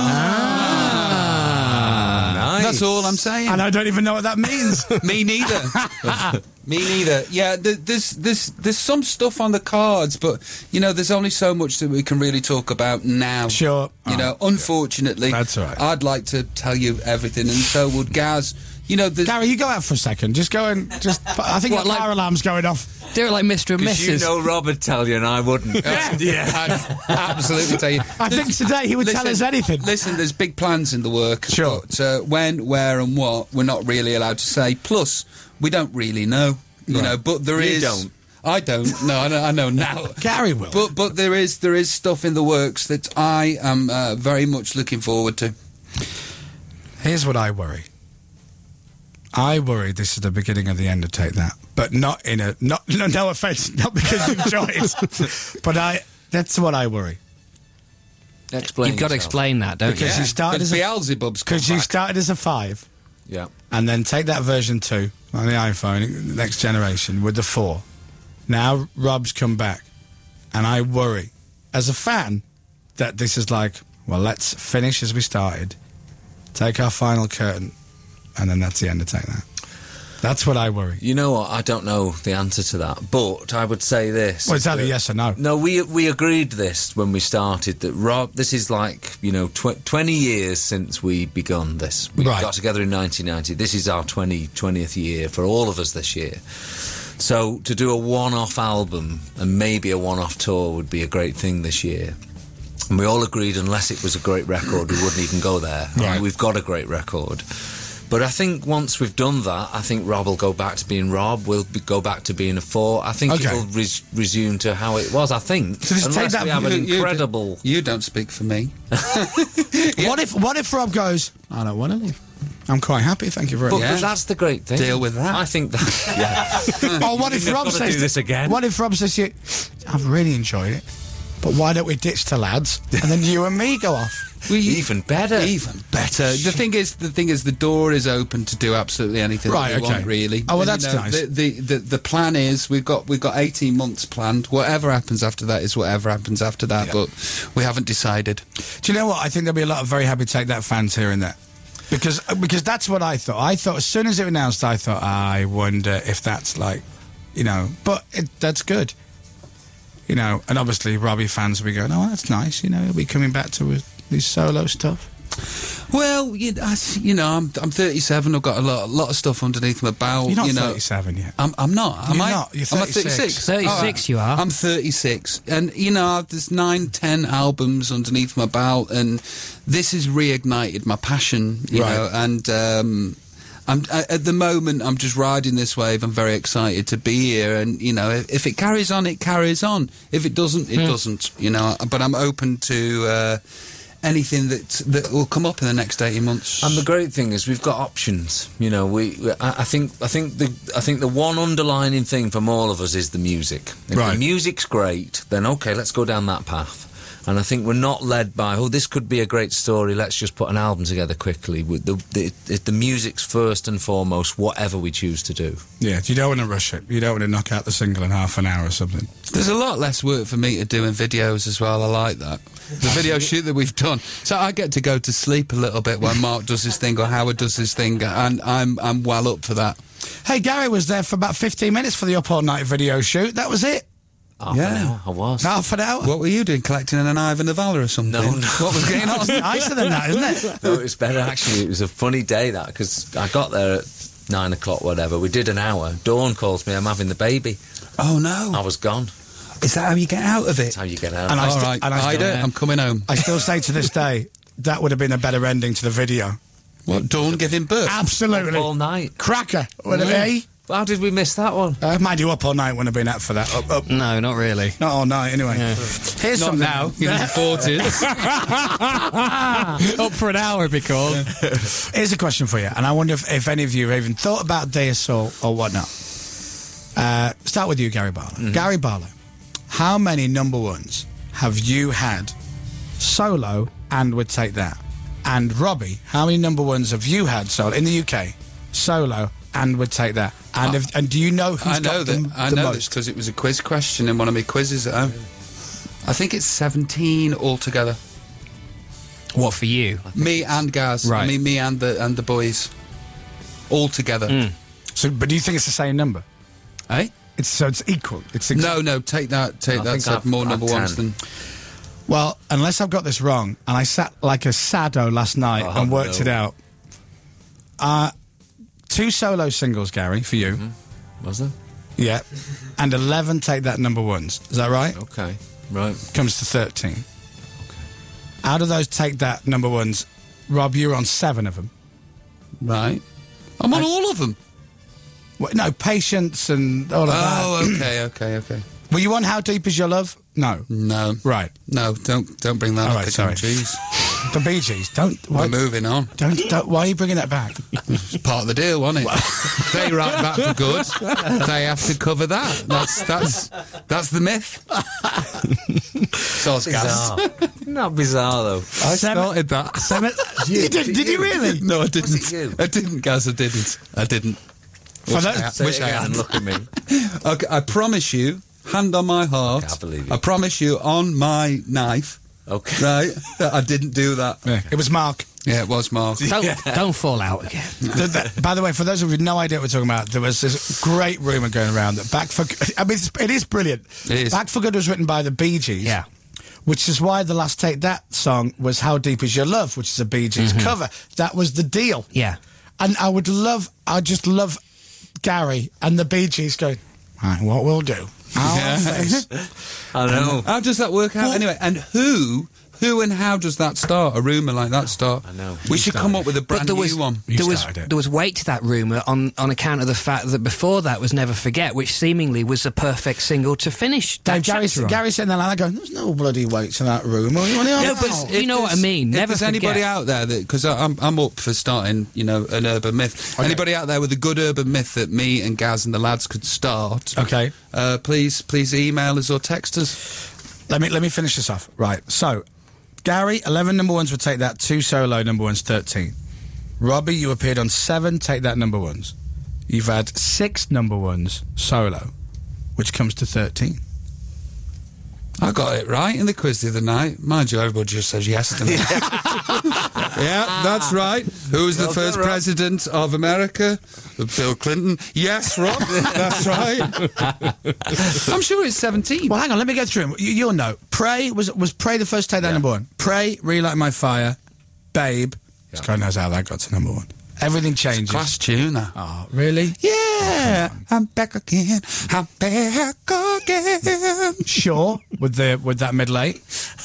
Ah, Nice. That's all I'm saying. and I don't even know what that means. Me neither. Me neither. Yeah, th- there's there's there's some stuff on the cards, but you know, there's only so much that we can really talk about now. Sure. You Oh, know, unfortunately, That's all right. I'd like to tell you everything, and so would Gaz. You know, there's Gary, you go out for a second. Just go and just. I think What, the like- fire alarm's going off. Do it like Mister and Because you Missus know Rob would tell you and I wouldn't. I'd absolutely tell you. I think today he would tell us anything. Listen, there's big plans in the work. Sure. But uh, when, where, and what, we're not really allowed to say. Plus, we don't really know. You Right. know, but there You is. don't. I don't. No, I know, I know now. Gary will. But but there is there is stuff in the works that I am uh, very much looking forward to. Here's what I worry. I worry this is the beginning of the end of Take That, but not in a not no, no offense, not because you enjoy it, but I that's what I worry Explain You've got to yourself. explain that, don't because you? you started Because as a, Beelzebub's come because you back. started as a five, Yeah. and then Take That version two on the iPhone, next generation with the four. Now Rob's come back, and I worry as a fan that this is like, well, let's finish as we started, take our final curtain, and then that's the end of Take That. That's what I worry. You know what? I don't know the answer to that, but I would say this. Well, it's either that- yes or no. No, we we agreed this when we started that Rob. This is like you know tw- twenty years since we begun this. We Right. got together in nineteen ninety. This is our twenty, twentieth year for all of us this year. So to do a one-off album and maybe a one-off tour would be a great thing this year. And we all agreed unless it was a great record, we wouldn't even go there. Right. And we've got a great record. But I think once we've done that, I think Rob will go back to being Rob. We'll be, go back to being a four. I think Okay. it'll res- resume to how it was. I think. So just take Unless that we have an You- you incredible. don't- You don't speak for me. What if what if Rob goes, I don't want to leave. I'm quite happy, thank you very But, much. Yeah. but that's the great thing. Deal with that. I think that. Yeah. Or what if You've Rob gotta says do this again? What if Rob says to you, I've really enjoyed it, but why don't we ditch the lads and then you and me go off? Even better. Even better. The thing is, the thing is, the door is open to do absolutely anything Right, that we okay. want, really. Oh, well, And, that's you know, nice. The, the the the plan is we've got we've got eighteen months planned. Whatever happens after that is whatever happens after that. Yeah. But we haven't decided. Do you know what? I think there'll be a lot of very happy Take That fans hearing that. Because because that's what I thought. I thought as soon as it announced, I thought, I wonder if that's like, you know, but it, that's good. You know, and obviously Robbie fans will be going, oh, that's nice, you know, he'll be coming back to his, his solo stuff. Well, you, I, you know, I'm I'm thirty-seven. I've got a lot, a lot of stuff underneath my belt. You're not you know, thirty-seven yet. I'm, I'm not. Am You're I? not. You're Am I thirty-six. thirty-six you are. I'm thirty-six, and you know, there's nine, ten albums underneath my belt, and this has reignited my passion. You Right. know, and um, I'm I, at the moment I'm just riding this wave. I'm very excited to be here, and you know, if, if it carries on, it carries on. If it doesn't, it doesn't. You know, but I'm open to. Uh, Anything that that will come up in the next eighteen months. And the great thing is we've got options. You know, we. we- I, I think. I think the. I think the one underlining thing from all of us is the music. If Right. the music's great, then okay, let's go down that path. And I think we're not led by, oh, this could be a great story. Let's just put an album together quickly. With the the, the, the music's first and foremost, whatever we choose to do. Yeah, you don't want to rush it. You don't want to knock out the single in half an hour or something. There's a lot less work for me to do in videos as well. I like that. The video shoot that we've done. So I get to go to sleep a little bit while Mark does his thing or Howard does his thing, and I'm I'm well up for that. Hey, Gary was there for about fifteen minutes for the Up All Night video shoot. That was it. Half Yeah. an hour, I was. Half an hour. What were you doing, collecting an Ivan Navala or something? No, no. What was going on? Nicer than that, isn't it? No, it was better actually. It was a funny day that because I got there at nine o'clock, whatever. We did an hour. Dawn calls me. I'm having the baby. Oh no! I was gone. Is that how you get out of it? That's how you get out. And I All sti- right, and I I still- don't. I'm coming home. I still say to this day, that would have been a better ending to the video. What? Dawn giving birth? Absolutely. all night. Cracker. Would have Yeah. been. How did we miss that one? Uh, mind you, Up All Night wouldn't have been out for that. Up, up. No, not really. Not all night, anyway. Here's Not something. now. You're in your forties. Up for an hour because Here's a question for you, and I wonder if, if any of you have even thought about this or, or whatnot. Uh, start with you, Gary Barlow. Mm-hmm. Gary Barlow, how many number ones have you had solo and would take that? And Robbie, how many number ones have you had solo in the U K, solo and would take that? And if, and do you know who's I know got that. them I the know most? this because it was a quiz question in one of my quizzes at home. I think it's seventeen altogether. what for you? Me and Gaz. Right. I mean, me and the and the boys, all together. So, but do you think it's the same number? Eh? It's so it's equal. It's ex- No, no. Take that. Take I that. think Said I've- more I've number ones ten. than. Well, unless I've got this wrong, and I sat like a sado last night Oh, and worked no. it out. Uh, two solo singles, Gary, for you. Was there? Yeah. And eleven take that number ones. Is that right? Okay. Right. Comes to thirteen. Out of those take that number ones, Rob, you're on seven of them. Right. I'm on I- all of them. Well, no, Patience and all of Oh, that. okay, okay, okay. Were you on How Deep Is Your Love? No. No. Right. No, don't don't bring that All up right, again. sorry. Jeez. The Bee Gees. Don't. Why, We're moving on. don't, don't. Why are you bringing that back? It's part of the deal, wasn't it? They write that for good. They have to cover that. That's that's that's the myth. So it's Gaz. Bizarre. Not bizarre though. I started that. Seven, you did, did you really? No, I didn't. Was it you? I didn't, Gaz. I didn't. I didn't. For Wish those- I, Say wish it I again had. and look at me. Okay, I promise you, hand on my heart. Okay, I believe you. I promise you, on my knife, Okay. right, that I didn't do that. Yeah, it was Mark. Yeah, it was Mark. Don't don't fall out again. The- the- by the way, for those of you with no idea what we're talking about, there was this great rumour going around that Back for Good... I mean, it's, it is brilliant. It is. Back for Good was written by the Bee Gees. Yeah. Which is why the last Take That song was How Deep Is Your Love, which is a Bee Gees cover. That was the deal. Yeah. And I would love... I just love Gary and the Bee Gees going, right, what we'll do. Our Yeah. face. I know. How does that work out Well- anyway? And who who and how does that start? A rumour like that start? I know. We You should started come up it. with a brand But there new was one. You there was started it. there was weight to that rumor on on account of the fact that before that was Never Forget, which seemingly was the perfect single to finish. that Dave, Gary's, chapter on. Gary's sitting there like that going, there's no bloody weight to that room. What are you on No, about? but If you know what I there's- mean. If Never there's Forget. anybody out there that, because I'm I'm up for starting, you know, an urban myth. Okay. Anybody out there with a good urban myth that me and Gaz and the lads could start? Okay. Uh, please, please email us or text us. Let me let me finish this off. Right. So, Gary, eleven number ones would take that. Two solo number ones, thirteen. Robbie, you appeared on seven. Take that number ones. You've had six number ones solo, which comes to thirteen. I got it right in the quiz the other night. Mind you, everybody just says yes to me. Yeah, that's right. Who was the Well first done, Rob. president of America? Bill Clinton. Yes, Rob. That's right. I'm sure it's seventeen. Well, hang on. Let me go through them. You, you'll know. Pray was was Pray the first take that Yeah. number one. Pray, Relight My Fire, Babe. This guy knows how that got to number one. Everything changes. Class tune, that. Oh, really? Yeah, I'm back again. I'm back again. Sure. With the with that middle eight.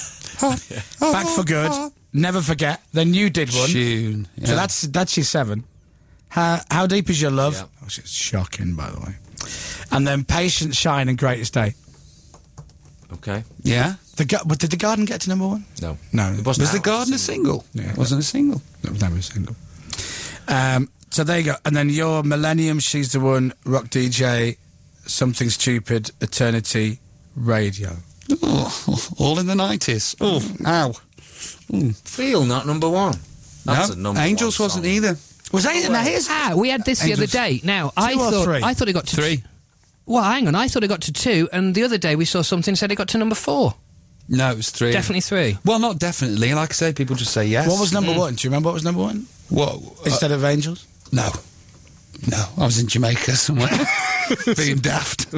Back for Good. Never Forget. Then you did one. Tune. So yeah. that's that's your seven. How How Deep Is Your Love? Yeah. Which is shocking, by the way. And then Patience, Shine, and Greatest Day. Okay. Yeah. The Ga- but did the Garden get to number one? No. No. It wasn't Was the out. Garden a single? Yeah. It wasn't a single. That was never a single. Um, so there you go. And then your Millennium, She's the One, Rock D J, Something Stupid, Eternity, Radio. Oh, all in the nineties. Oh, ow. Feel not number one. That's No, a number Angels one wasn't song. either. Was that now here's Ah, we had this the other Angels. day. Now I Two or thought three? I thought it got to Three. Well, hang on. I thought it got to two, and the other day we saw something said it got to number four. No, it was three. Definitely three. Well, not definitely. Like I say, people just say yes. what was number one? Do you remember what was number one What? uh, instead of Angels? no. No, I was in Jamaica somewhere. Being daft.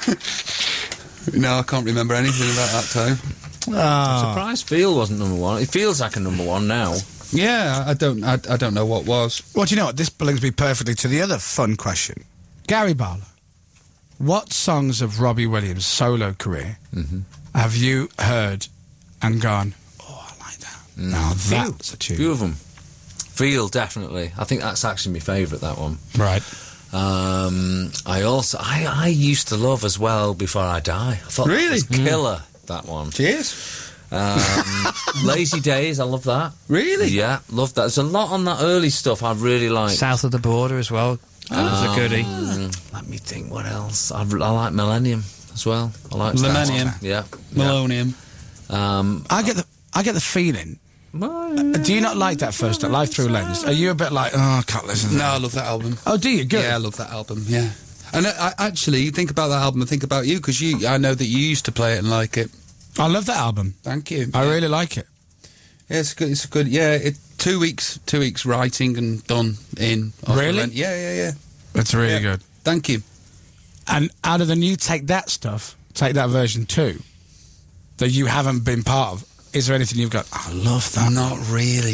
No, I can't remember anything about that time. Ah, Surprise Feel wasn't number one. It feels like a number one now. Yeah, I don't I, I don't know what was. well, do you know what? This brings me perfectly to the other fun question. Gary Barlow, what songs of Robbie Williams' solo career have you heard and gone, oh, I like that. Now that's a tune. Few of them. Feel, definitely. I think that's actually my favourite, that one. Right. Um, I also, I, I used to love as well Before I Die. I thought Really? that was killer, that one. Cheers. Um, Lazy Days, I love that. Really? Yeah, love that. There's a lot on that early stuff I really like. South of the Border as well. That was a goodie. Mm, let me think, what else? I, I like Millennium as well. I like that Millennium. one. Yeah. Millennium. yeah. Um, I get the I get the feeling. Do you not like that first Live Through Lens? Are you a bit like, oh, I can't listen to No, I that? love that album. Oh, do you? Good. Yeah, I love that album. Yeah. And I, I actually think about that album and think about you because you. I know that you used to play it and like it. I love that album. Thank you. I really like it. Yeah, it's good. It's good. Yeah, it, two weeks. Two weeks writing and done in. off the Really? rent. Yeah, yeah, yeah. It's really Yeah. good. Thank you. And out of the new Take That stuff, Take That version two, that you haven't been part of, is there anything you've got? I love that. Not really.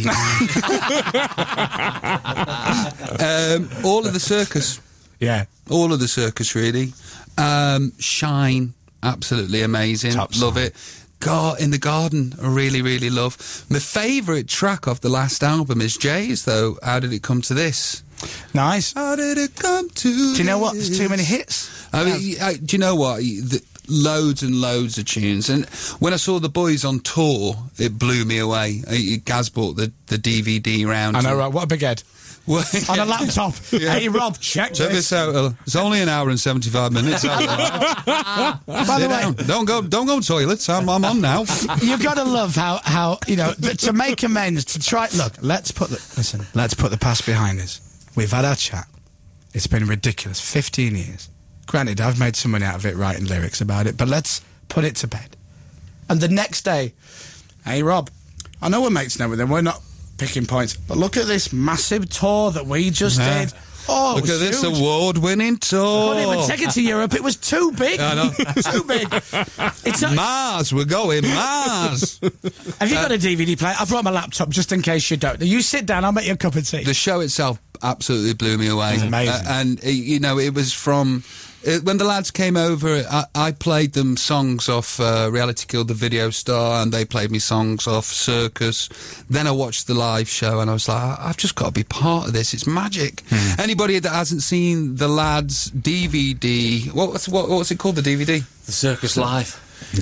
um, all of the circus. Yeah. All of the circus, really. Um, Shine, absolutely amazing. Top love song. it. God, in the Garden, I really, really love. My favourite track off the last album is Jay's, though. How did it come to this? Nice. How did it come to Do you know what? There's too many hits. I mean, I, do you know what? The, loads and loads of tunes. And when I saw the boys on tour, it blew me away. Uh, Gaz bought the, the D V D round. I know, right? What a big head. Well, On a laptop. Yeah. Hey, Rob, check Check this. this out. uh, It's only an hour and seventy-five minutes. By the Sit way, down. Don't go. Don't go toilets. I'm, I'm on now. you've got to love how, how you know, th- to make amends, to try... Look, let's put the... Listen, let's put the past behind us. We've had our chat. It's been ridiculous. fifteen years. Granted, I've made some money out of it writing lyrics about it, but let's put it to bed. And the next day, hey, Rob, I know we're mates now with them. We're not picking points, but look at this massive tour that we just Yeah. did. Oh, it Look was at this huge. award-winning tour. Couldn't even take it to Europe. It was too big. I know. Too big. It's a, Mars, we're going Mars. have you got a D V D player? I brought my laptop just in case you don't. You sit down. I'll make you a cup of tea. The show itself absolutely blew me away. It was amazing. Uh, and uh, you know, it was from Uh, when the lads came over, I, I played them songs off uh, Reality Killed the Video Star, and they played me songs off Circus. Then I watched the live show, and I was like, I- I've just got to be part of this. It's magic. Hmm. Anybody that hasn't seen the lads' D V D, what, what's what, what's it called? The D V D? The Circus Live.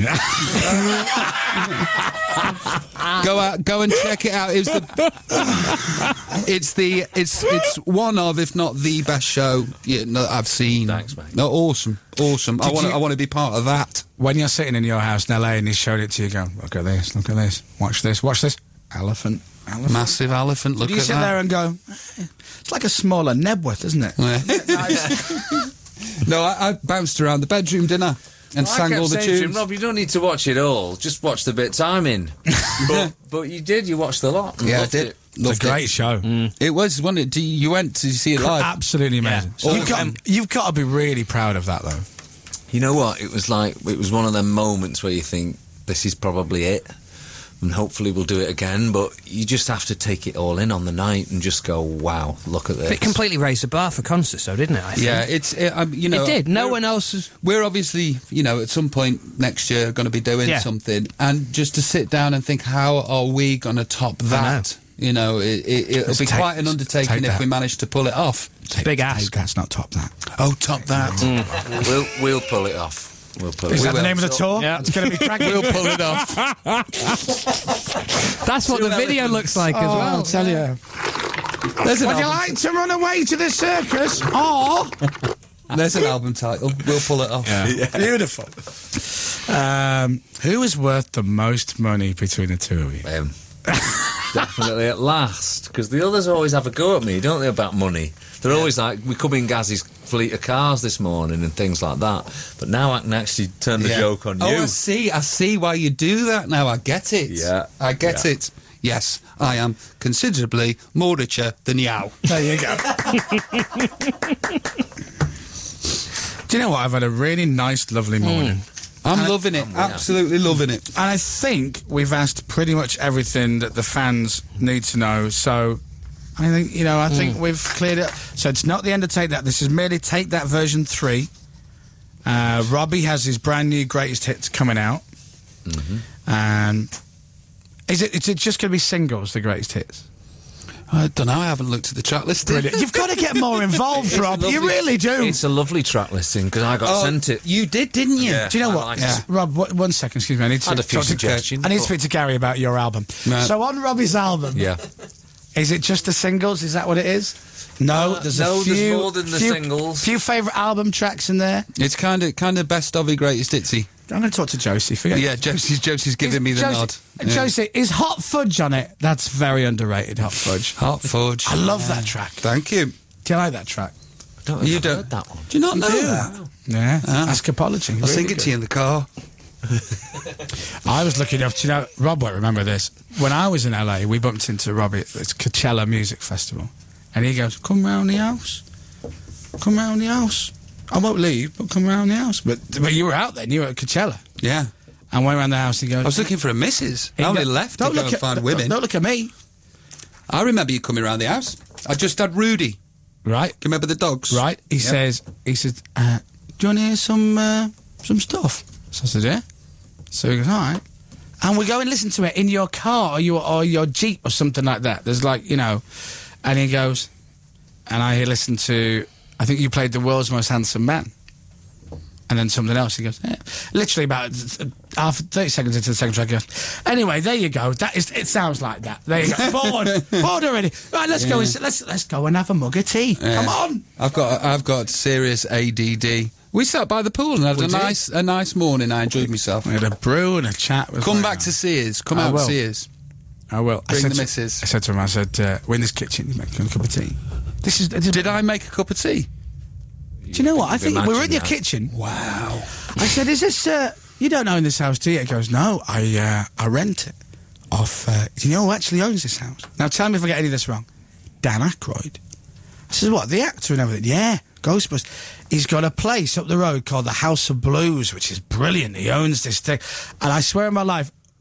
Go out, go and check it out. It was the, it's the, it's it's one of, if not the best show yeah, no, I've seen. Thanks, mate. No, awesome, awesome. I Did want, you- I want to be part of that. When you're sitting in your house in L A and he showed it to you, go, look at this, look at this, watch this, watch this. Elephant, elephant. Massive elephant. Look you at sit that. there and go, eh, it's like a smaller Nebworth, isn't it? No, I, I bounced around the bedroom, didn't I? And Well, I sang kept all the saying to him, tunes. Rob, you don't need to watch it all. Just watch the bits I'm in. but, but you did. You watched a lot. and Yeah, I loved did. it. It's a Loved great it. show. It was, wasn't it? Do you, you went to see it live? Absolutely amazing. Yeah. You've, got, you've got to be really proud of that, though. You know what? It was like it was one of them moments where you think this is probably it, and hopefully we'll do it again. But you just have to take it all in on the night and just go, "Wow, look at this!" It completely raised the bar for concerts, though, didn't it? I think. Yeah, it's, it, um, you know. It did. No we're- one else was. We're obviously, you know, at some point next year going to be doing Yeah. something, and just to sit down and think, how are we going to top that? You know, it, it, it'll Let's be take- quite an undertaking take if that. we manage to pull it off. Take, big take ask. That's not top that. Oh, top that. we'll we'll pull it off. We'll pull Is it. that will. the name of the tour? Yeah. It's going to be cracking. We'll pull it off. That's what the video looks like as Oh, well. I'll tell you. There's an, Would you album, like to run away to the circus? Oh, there's an album title. We'll pull it off. beautiful. Um, who is worth the most money between the two of you? Um, definitely at last, because the others always have a go at me, don't they, about money? They're always like, we come in Gazzy's fleet of cars this morning and things like that. But now I can actually turn the Yeah. joke on Oh, you. I see. I see why you do that now. I get it. Yeah. I get Yeah. it. Yes, I am considerably more richer than you. There you go. Do you know what? I've had a really nice, lovely morning. I'm loving it. Absolutely loving it. And I think we've asked pretty much everything that the fans need to know. So I think, you know, I think we've cleared it. So it's not the end of Take That. This is merely Take That version three. Uh, Robbie has his brand new greatest hits coming out. Um, is it, is it just going to be singles, the greatest hits? I don't know. I haven't looked at the track list. Brilliant. You've got to get more involved, It's a Rob. You lovely- really do. It's a lovely track listing, because I got Oh, sent it. You did, didn't you? Yeah. Do you know I what? like Yeah. it. Rob, what, one second, excuse me. I need to I had a few talk to- suggestions, I need to but- speak to Gary about your album. No. So on Robbie's album, Yeah. is it just the singles? Is that what it is? No, Uh, there's no, a there's few. more than the few, singles. Few favourite album tracks in there. It's kind of kind of best of greatest hitsy. I'm going to talk to Josie. Forget Yeah, Josie's Josie's giving me the Josie, nod. uh, Yeah. Josie, is Hot Fudge on it? That's very underrated, Hot Fudge. Hot fudge. I love that track. Thank you. Do you like that track? I don't think You I've don't- heard that one. Do you not know do. that? Yeah. Ah. Ask Apology. I'll sing it to you in the car. I was looking up, do you know, Rob won't remember this. When I was in L A, we bumped into Robbie at this Coachella Music Festival. And he goes, come round the house. Come round the house. I won't leave, but come round the house. But, but you were out then, you were at Coachella. Yeah. And went round the house, he goes... I was looking for a missus. he I only go- left to don't go look and at, find don't- women. Don't look at me. I remember you coming around the house. I just had Rudy. Right, Do you remember the dogs? right. He Yep. says, he says, uh, do you want to hear some, uh, some stuff? So I said, yeah. So he goes, all right. And we go and listen to it in your car or your, or your Jeep or something like that. There's like, you know... And he goes... And I listened to... I think you played The World's Most Handsome Man. And then something else. He goes, yeah. Literally about uh, half, thirty seconds into the second track, he goes, anyway, there you go. That is, it sounds like that. There you go. Bored. Bored already. Right, let's go. And, let's let's go and have a mug of tea. Yeah. Come on. I've got I've got serious A D D. We sat by the pool and had We a did. nice a nice morning. I enjoyed myself. We had a brew and a chat. With Come my- back to Sears. Come I out will. to Sears. I will. I Bring said the to- missus. I said to him, I said, uh, we're in this kitchen. You make a cup of tea. This is. This is Did I make a cup of tea? Do you know what? I think we were in Imagine your that. kitchen. Wow. I said, "Is this? Uh, you don't own this house, do you?" He goes, "No, I uh, I rent it off. Uh, do you know who actually owns this house?" Now tell me if I get any of this wrong. Dan Aykroyd. I said, "What? The actor and everything?" Yeah, Ghostbusters. He's got a place up the road called the House of Blues, which is brilliant. He owns this thing, and I swear on my life,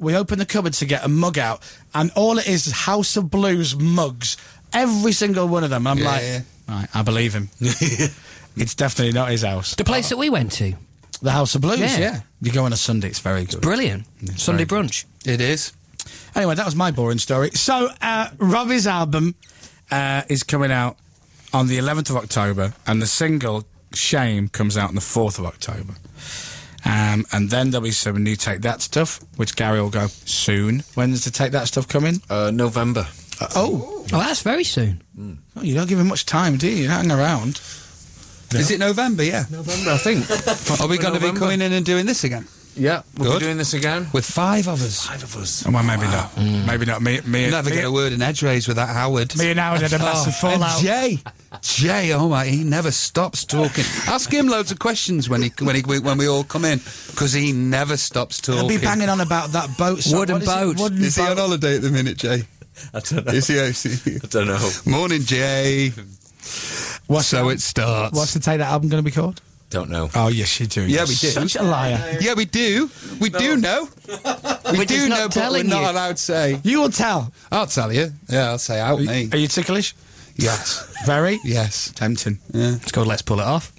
we opened the cupboard to get a mug out, and all it is is House of Blues mugs. Every single one of them. I'm Yeah, like, yeah. right, I believe him. It's definitely not his house. The place that we went to. The House of Blues, Yeah. yeah. You go on a Sunday, it's very good. Brilliant. It's Sunday very good. brunch. It is. Anyway, that was my boring story. So, uh, Robbie's album uh, is coming out on the eleventh of October, and the single, Shame, comes out on the fourth of October. Um, and then there'll be some new Take That stuff, which Gary will go soon. When's the Take That stuff coming? Uh, November. Uh, oh. Oh, that's very soon. oh, you don't give him much time, do you? You hang around. Is it November? Yeah. November, I think. Are we going to be November. coming in and doing this again? Yeah, we'll Good. be doing this again. With five of us. Five of us. Oh, well, maybe not. Maybe not. Me, me, Never me, get a word in edgeways with that Howard. me and Howard had a massive Oh, and fallout. Jay, Jay, oh my, he never stops talking. Ask him loads of questions when he when he when we all come in, because he never stops talking. He'll be banging on about that boat. song. Wooden What is it? boat. Wooden Is he on boat. holiday at the minute, Jay? I don't know. Is he? Is he? I don't know. Morning, Jay. What's So the- it starts. What's the Take That album going to be called? Don't know. Oh, yes, you do. Yeah, You're we do. Such a liar. Yeah, we do. We do know. We We're do just not know, but we're telling not you. allowed to say. You will tell. I'll tell you. Yeah, I'll say out me. Are you ticklish? Yes. Very? Yes. Tempting. Yeah. It's called Let's Pull It Off.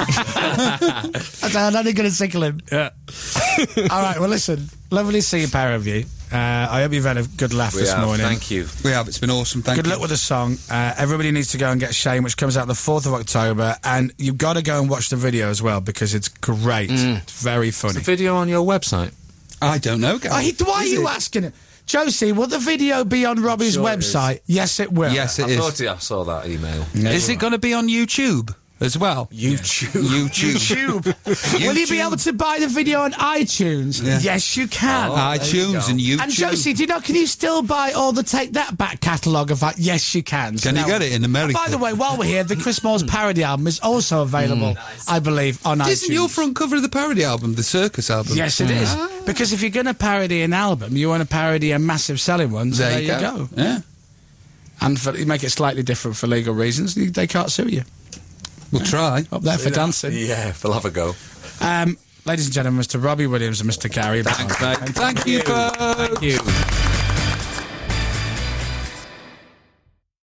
I'm only going to tickle him. Yeah. All right, well, listen. Lovely to see a pair of you. Uh, I hope you've had a good laugh We this have, morning. Thank you. We have. It's been awesome. Thank Good you. luck with the song. Uh, everybody needs to go and get Shame, which comes out the fourth of October. And you've got to go and watch the video as well, because it's great. It's very funny. The video on your website. I don't know, guys. Oh, he, why are Is you it? asking him? Josie, will the video be on Robbie's Sure it is. website? Yes, it will. Yes, it I is. thought I saw that email. Is it going to be on YouTube as well? YouTube. YouTube. YouTube. Will you be able to buy the video on iTunes? Yeah. Yes, you can. Oh, there you iTunes go. and YouTube. And Josie, do you know, can you still buy all the Take That back catalogue of that? Yes, you can. Can you Now- get it in America? By the way, while we're here, the Chris Moores parody album is also available, I believe, on iTunes. Isn't your front cover of the parody album the Circus album? Yes, it is. Because if you're going to parody an album, you want to parody a massive selling one, so There, there, you you go. go. Yeah. And for, you make it slightly different for legal reasons, they they can't sue you. We'll try. Up there for dancing. Yeah, we'll have a go. Um, ladies and gentlemen, Mister Robbie Williams and Mister Gary. Thanks, mate. Thank you, folks. Thank you.